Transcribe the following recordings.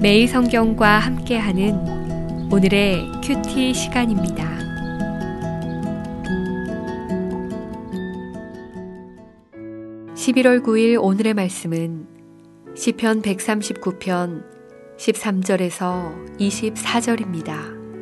매일 성경과 함께하는 오늘의 큐티 시간입니다. (11월 9일) 오늘의 말씀은 시편 139편 13절에서 24절입니다.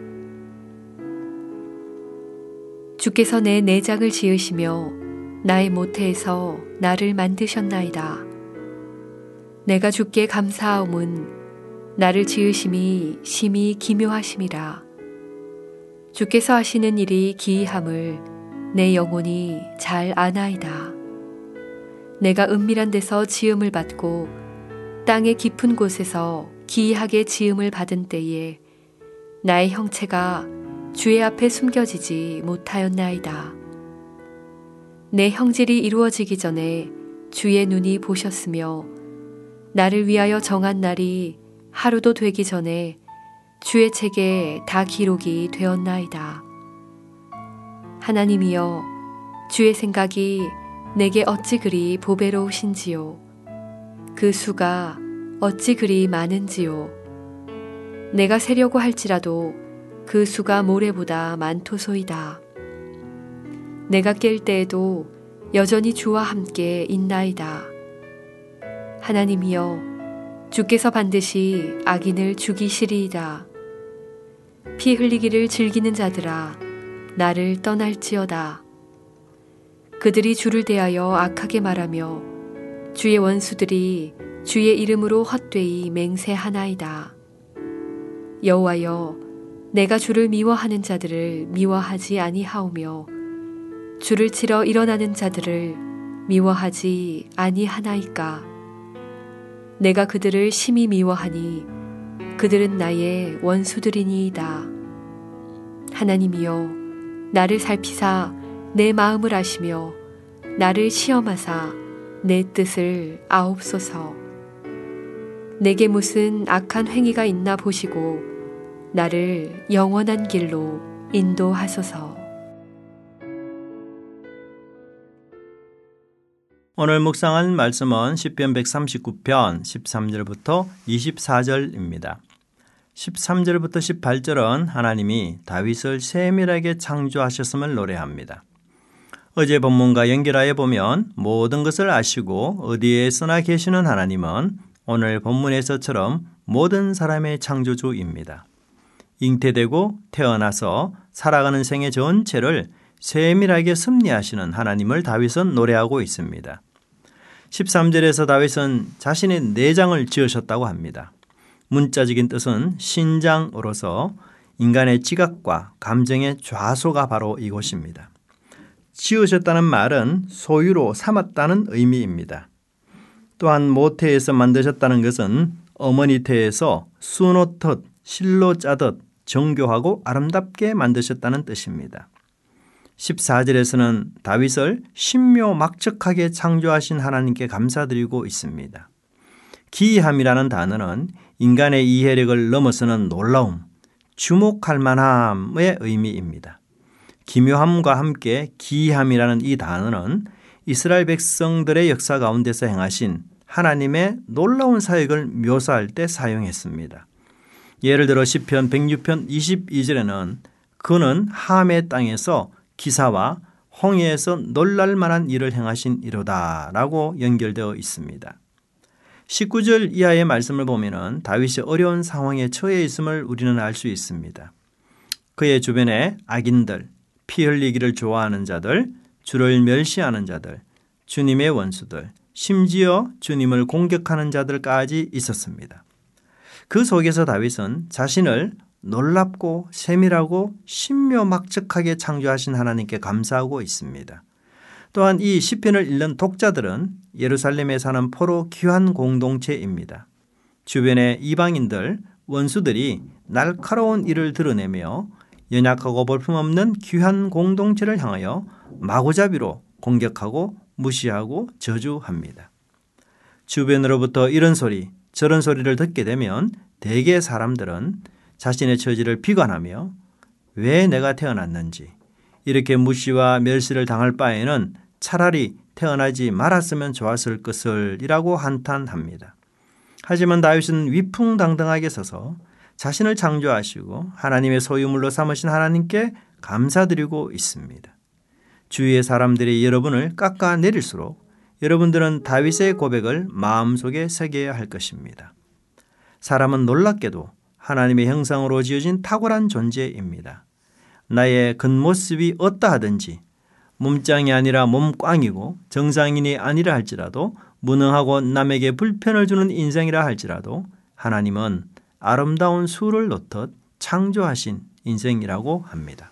주께서 내 내장을 지으시며 나의 모태에서 나를 만드셨나이다. 내가 주께 감사하옴은 나를 지으심이 심히 기묘하심이라. 주께서 하시는 일이 기이함을 내 영혼이 잘 아나이다. 내가 은밀한 데서 지음을 받고 땅의 깊은 곳에서 기이하게 지음을 받은 때에 나의 형체가 주의 앞에 숨겨지지 못하였나이다. 내 형질이 이루어지기 전에 주의 눈이 보셨으며 나를 위하여 정한 날이 하루도 되기 전에 주의 책에 다 기록이 되었나이다. 하나님이여, 주의 생각이 내게 어찌 그리 보배로우신지요. 그 수가 어찌 그리 많은지요. 내가 세려고 할지라도 그 수가 모래보다 많도소이다. 내가 깰 때에도 여전히 주와 함께 있나이다. 하나님이여, 주께서 반드시 악인을 죽이시리이다. 피 흘리기를 즐기는 자들아, 나를 떠날지어다. 그들이 주를 대하여 악하게 말하며 주의 원수들이 주의 이름으로 헛되이 맹세하나이다. 여호와여, 내가 주를 미워하는 자들을 미워하지 아니하오며 주를 치러 일어나는 자들을 미워하지 아니하나이까. 내가 그들을 심히 미워하니 그들은 나의 원수들이니이다. 하나님이여, 나를 살피사 내 마음을 아시며 나를 시험하사 내 뜻을 아옵소서. 내게 무슨 악한 행위가 있나 보시고 나를 영원한 길로 인도하소서. 오늘 묵상할 말씀은 시편 139편 13절부터 24절입니다. 13절부터 18절은 하나님이 다윗을 세밀하게 창조하셨음을 노래합니다. 어제 본문과 연결하여 보면 모든 것을 아시고 어디에 서나 계시는 하나님은 오늘 본문에서처럼 모든 사람의 창조주입니다. 잉태되고 태어나서 살아가는 생애 전체를 세밀하게 섭리하시는 하나님을 다윗은 노래하고 있습니다. 13절에서 다윗은 자신의 내장을 지으셨다고 합니다. 문자적인 뜻은 신장으로서 인간의 지각과 감정의 좌소가 바로 이곳입니다. 지으셨다는 말은 소유로 삼았다는 의미입니다. 또한 모태에서 만드셨다는 것은 어머니 태에서 수 놓듯 실로 짜듯 정교하고 아름답게 만드셨다는 뜻입니다. 14절에서는 다윗을 신묘막측하게 창조하신 하나님께 감사드리고 있습니다. 기이함이라는 단어는 인간의 이해력을 넘어서는 놀라움, 주목할 만함의 의미입니다. 기묘함과 함께 기이함이라는 이 단어는 이스라엘 백성들의 역사 가운데서 행하신 하나님의 놀라운 사역을 묘사할 때 사용했습니다. 예를 들어 시편 106편 22절에는 그는 함의 땅에서 기사와 홍해에서 놀랄 만한 일을 행하신 이로다 라고 연결되어 있습니다. 19절 이하의 말씀을 보면 다윗이 어려운 상황에 처해 있음을 우리는 알 수 있습니다. 그의 주변에 악인들, 피 흘리기를 좋아하는 자들, 주를 멸시하는 자들, 주님의 원수들, 심지어 주님을 공격하는 자들까지 있었습니다. 그 속에서 다윗은 자신을 놀랍고 세밀하고 신묘막측하게 창조하신 하나님께 감사하고 있습니다. 또한 이 시편을 읽는 독자들은 예루살렘에 사는 포로 귀한 공동체입니다. 주변의 이방인들, 원수들이 날카로운 일을 드러내며 연약하고 볼품없는 귀한 공동체를 향하여 마구잡이로 공격하고 무시하고 저주합니다. 주변으로부터 이런 소리, 저런 소리를 듣게 되면 대개 사람들은 자신의 처지를 비관하며 왜 내가 태어났는지, 이렇게 무시와 멸시를 당할 바에는 차라리 태어나지 말았으면 좋았을 것을 이라고 한탄합니다. 하지만 다윗은 위풍당당하게 서서 자신을 창조하시고 하나님의 소유물로 삼으신 하나님께 감사드리고 있습니다. 주위의 사람들이 여러분을 깎아내릴수록 여러분들은 다윗의 고백을 마음속에 새겨야 할 것입니다. 사람은 놀랍게도 하나님의 형상으로 지어진 탁월한 존재입니다. 나의 겉모습이 어떠하든지 몸짱이 아니라 몸꽝이고 정상인이 아니라 할지라도 무능하고 남에게 불편을 주는 인생이라 할지라도 하나님은 아름다운 수를 놓듯 창조하신 인생이라고 합니다.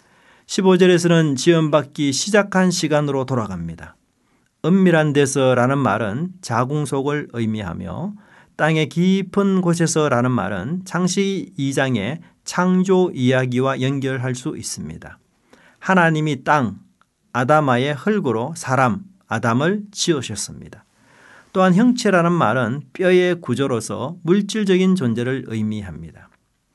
15절에서는 지음받기 시작한 시간으로 돌아갑니다. 은밀한 데서라는 말은 자궁속을 의미하며 땅의 깊은 곳에서라는 말은 창세기 2장의 창조 이야기와 연결할 수 있습니다. 하나님이 땅, 아담아의 흙으로 사람, 아담을 지으셨습니다. 또한 형체라는 말은 뼈의 구조로서 물질적인 존재를 의미합니다.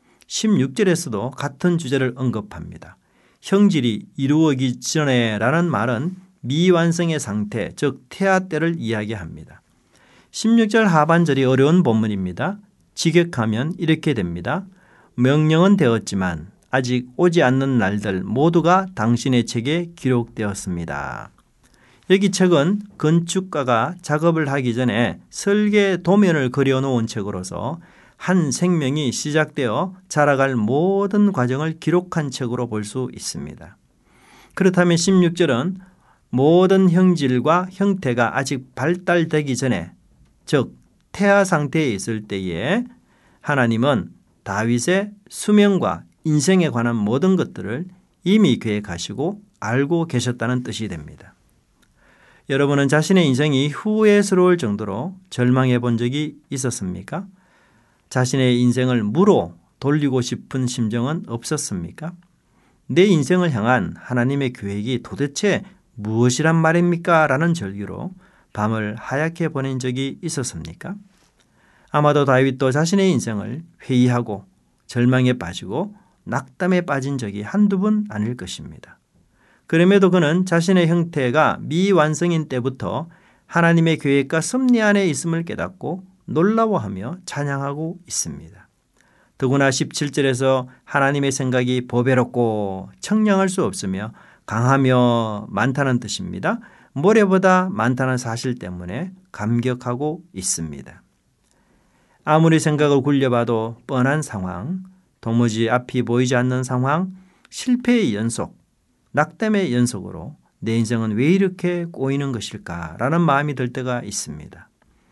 16절에서도 같은 주제를 언급합니다. 형질이 이루어지기 전에라는 말은 미완성의 상태, 즉 태아 때를 이야기합니다. 16절 하반절이 어려운 본문입니다. 직역하면 이렇게 됩니다. 명령은 되었지만 아직 오지 않는 날들 모두가 당신의 책에 기록되었습니다. 여기 책은 건축가가 작업을 하기 전에 설계 도면을 그려놓은 책으로서 한 생명이 시작되어 자라갈 모든 과정을 기록한 책으로 볼 수 있습니다. 그렇다면 16절은 모든 형질과 형태가 아직 발달되기 전에, 즉 태아 상태에 있을 때에 하나님은 다윗의 수명과 인생에 관한 모든 것들을 이미 계획하시고 알고 계셨다는 뜻이 됩니다. 여러분은 자신의 인생이 후회스러울 정도로 절망해 본 적이 있었습니까? 자신의 인생을 무로 돌리고 싶은 심정은 없었습니까? 내 인생을 향한 하나님의 계획이 도대체 무엇이란 말입니까? 라는 절규로 밤을 하얗게 보낸 적이 있었습니까? 아마도 다윗도 자신의 인생을 회의하고 절망에 빠지고 낙담에 빠진 적이 한두 번 아닐 것입니다. 그럼에도 그는 자신의 형태가 미완성인 때부터 하나님의 계획과 섭리 안에 있음을 깨닫고 놀라워하며 찬양하고 있습니다. 더구나 17절에서 하나님의 생각이 보배롭고 청량할 수 없으며 강하며 많다는 뜻입니다. 모래보다 많다는 사실 때문에 감격하고 있습니다. 아무리 생각을 굴려봐도 뻔한 상황, 도무지 앞이 보이지 않는 상황, 실패의 연속, 낙담의 연속으로 내 인생은 왜 이렇게 꼬이는 것일까라는 마음이 들 때가 있습니다.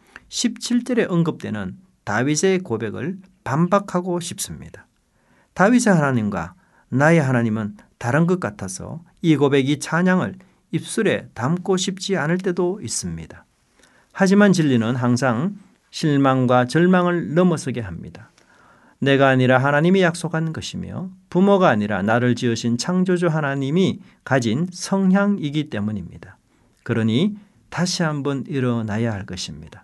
17절에 언급되는 다윗의 고백을 반박하고 싶습니다. 다윗의 하나님과 나의 하나님은 다른 것 같아서 이 고백이 찬양을 입술에 담고 싶지 않을 때도 있습니다. 하지만 진리는 항상 실망과 절망을 넘어서게 합니다. 내가 아니라 하나님이 약속한 것이며 부모가 아니라 나를 지으신 창조주 하나님이 가진 성향이기 때문입니다. 그러니 다시 한번 일어나야 할 것입니다.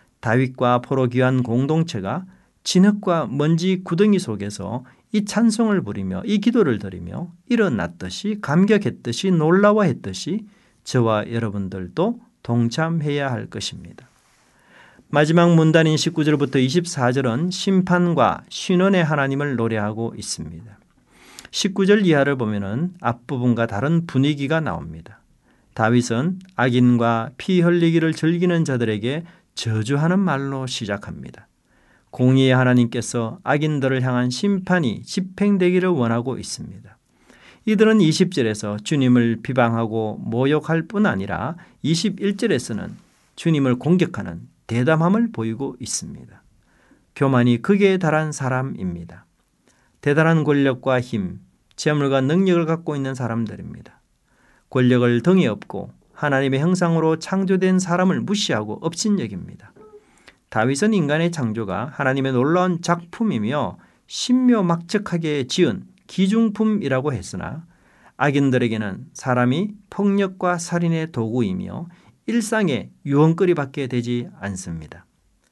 다윗과 포로귀환 공동체가 진흙과 먼지 구덩이 속에서 이 찬송을 부리며 이 기도를 드리며 일어났듯이 감격했듯이 놀라워했듯이 저와 여러분들도 동참해야 할 것입니다. 마지막 문단인 19절부터 24절은 심판과 신원의 하나님을 노래하고 있습니다. 19절 이하를 보면 앞부분과 다른 분위기가 나옵니다. 다윗은 악인과 피 흘리기를 즐기는 자들에게 저주하는 말로 시작합니다. 공의의 하나님께서 악인들을 향한 심판이 집행되기를 원하고 있습니다. 이들은 20절에서 주님을 비방하고 모욕할 뿐 아니라 21절에서는 주님을 공격하는 대담함을 보이고 있습니다. 교만이 극에 달한 사람입니다. 대단한 권력과 힘, 재물과 능력을 갖고 있는 사람들입니다. 권력을 등에 업고 하나님의 형상으로 창조된 사람을 무시하고 업신여깁니다. 다윗은 인간의 창조가 하나님의 놀라운 작품이며 신묘막측하게 지은 기중품이라고 했으나 악인들에게는 사람이 폭력과 살인의 도구이며 일상의 유언거리밖에 되지 않습니다.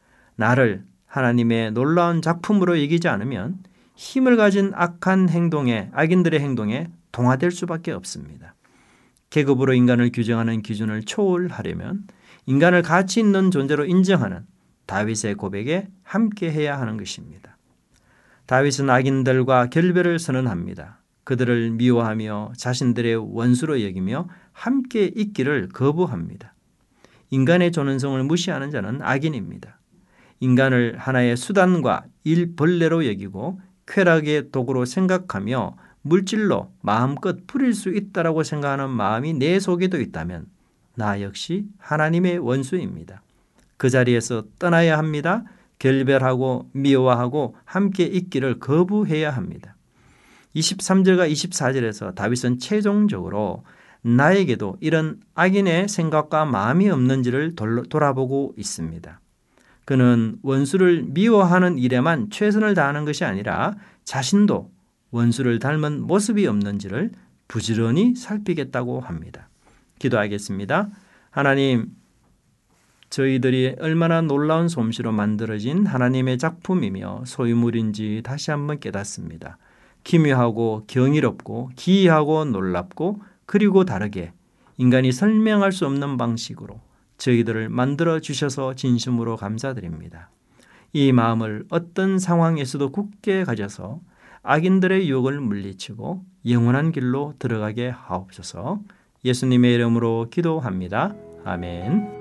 나를 하나님의 놀라운 작품으로 여기지 않으면 힘을 가진 악한 행동에, 악인들의 행동에 동화될 수밖에 없습니다. 계급으로 인간을 규정하는 기준을 초월하려면 인간을 가치 있는 존재로 인정하는 다윗의 고백에 함께해야 하는 것입니다. 다윗은 악인들과 결별을 선언합니다. 그들을 미워하며 자신들의 원수로 여기며 함께 있기를 거부합니다. 인간의 존엄성을 무시하는 자는 악인입니다. 인간을 하나의 수단과 일벌레로 여기고 쾌락의 도구로 생각하며 물질로 마음껏 부릴 수 있다라고 생각하는 마음이 내 속에도 있다면 나 역시 하나님의 원수입니다. 그 자리에서 떠나야 합니다. 결별하고 미워하고 함께 있기를 거부해야 합니다. 23절과 24절에서 다윗은 최종적으로 나에게도 이런 악인의 생각과 마음이 없는지를 돌아보고 있습니다. 그는 원수를 미워하는 일에만 최선을 다하는 것이 아니라 자신도 원수를 닮은 모습이 없는지를 부지런히 살피겠다고 합니다. 기도하겠습니다. 하나님, 저희들이 얼마나 놀라운 솜씨로 만들어진 하나님의 작품이며 소유물인지 다시 한번 깨닫습니다. 기묘하고 경이롭고 기이하고 놀랍고 그리고 다르게 인간이 설명할 수 없는 방식으로 저희들을 만들어 주셔서 진심으로 감사드립니다. 이 마음을 어떤 상황에서도 굳게 가져서 악인들의 유혹을 물리치고 영원한 길로 들어가게 하옵소서. 예수님의 이름으로 기도합니다. 아멘.